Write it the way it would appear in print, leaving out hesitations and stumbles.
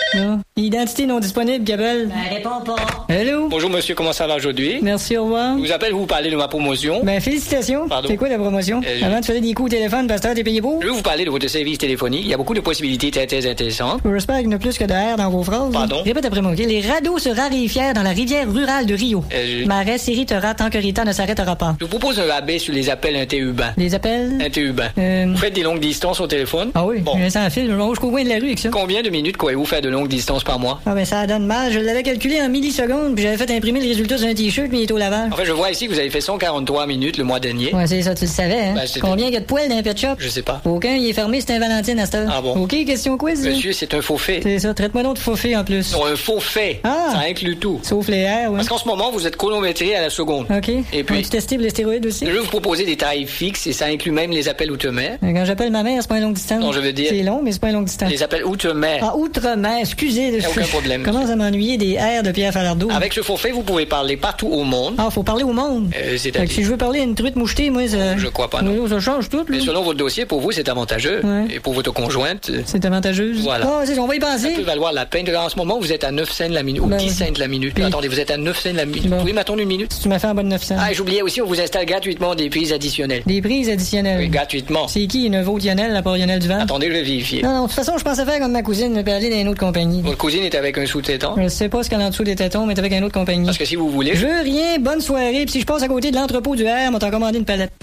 Non. Identité non disponible, Gabelle. Ben, réponds pas. Hello? Bonjour monsieur, comment ça va aujourd'hui? Merci, au revoir. Je vous appelle vous parler de ma promotion. Ben, félicitations. Pardon? C'est quoi la promotion? Avant, tu faisais des coups au téléphone, pasteur, t'es payé pour? Je veux vous parler de votre service téléphonique. Il y a beaucoup de possibilités très intéressantes. J'espère qu'il y en a plus que de R dans vos phrases. Pardon? Répète après moi, OK? Les radeaux se raréfièrent dans la rivière rurale de Rio. Marais s'irritera tant que Rita ne s'arrêtera pas. Je vous propose un rabais sur les appels interurbains. Les appels? Interurbains. Vous faites des longues distances au téléphone? Ah oui, Bon. je sans fil, je vais jusqu'au coin de la rue avec ça. Combien de minutes croyez-vous faire de longues distances par mois? Ah ben ça donne mal, je l'avais calculé en millisecondes, puis j'avais fait imprimer le résultat sur un t-shirt, mais il est au lavage. Enfin, je vois ici que vous avez fait 143 minutes le mois dernier. Ouais, c'est ça, tu le savais, hein? Ben, c'était- Combien il y a de poils dans un pet shop? Je sais pas. Aucun, il est fermé, c'est un Valentine à cette heure. Ah bon? OK, question quiz? Monsieur, c'est un faux fait. C'est ça, traite-moi donc de faux fait en plus. Non, un faux fait. Ah. Ça inclut tout. Sauf les airs, ouais. Parce qu'en ce moment, vous êtes chronométré à la seconde. OK. Et puis- Tu testé pour les stéroïdes aussi? Je vais vous proposer des tarifs fixes et ça inclut même les appels outre-mer. Quand j'appelle ma mère, c'est pas une longue distance. Non, je veux dire- C'est long, mais c'est pas une longue distance. Les appels outre-mer. Ah, outre-mer, excusez. Y a aucun problème. Commence à m'ennuyer des airs de Pierre Falardeau. Avec ce forfait, vous pouvez parler partout au monde. Ah, faut parler au monde. Fait que si C'est-à-dire. je veux parler à une truite mouchetée, moi, ça... Je crois pas, non. Oui, ça change tout, là. Mais selon votre dossier, pour vous, c'est avantageux. Ouais. Et pour votre conjointe, C'est avantageuse. Voilà. Ah, c'est ça, on va y ça penser. peut valoir la peine. En ce moment, vous êtes à 9 cents la minute. Ou Ben 10 oui. cents la minute. Puis- Attendez, vous êtes à 9 cents la minute. Bon. Vous pouvez m'attendre une minute? Tu m'as fait en bas de 900. Ah, et j'oubliais aussi, on vous installe gratuitement des prises additionnelles. Des prises additionnelles. Oui, gratuitement. C'est qui, une vôtre Lionel, la part Lionel Duval? Attendez, je vais vérifier. Non, de toute façon, je pensais faire comme ma cousine, me aller dans une autre compagnie. Votre cousine est avec un sous-traitant? Je sais pas ce qu'elle a en dessous des tétons, mais t'es avec une autre compagnie. Parce que si vous voulez, Je veux rien, bonne soirée, puis si je passe à côté de l'entrepôt du R, on t'en commander une palette.